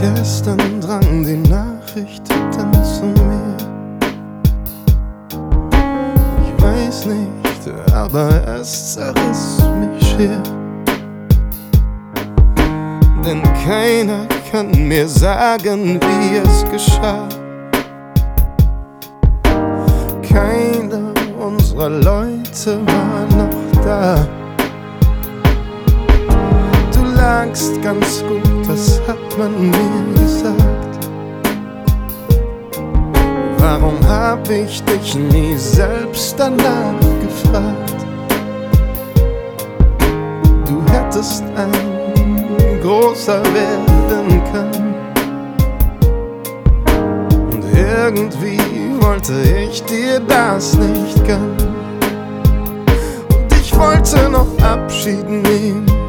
Gestern drang die Nachricht dann zu mir. Ich weiß nicht, aber es zerriss mich schier. Denn keiner kann mir sagen, wie es geschah. Keiner unserer Leute war noch da. Du lagst ganz gut, das hat man mir gesagt. Warum hab ich dich nie selbst danach gefragt? Du hättest ein großer werden können. Und irgendwie wollte ich dir das nicht gönnen. Und ich wollte noch Abschied nehmen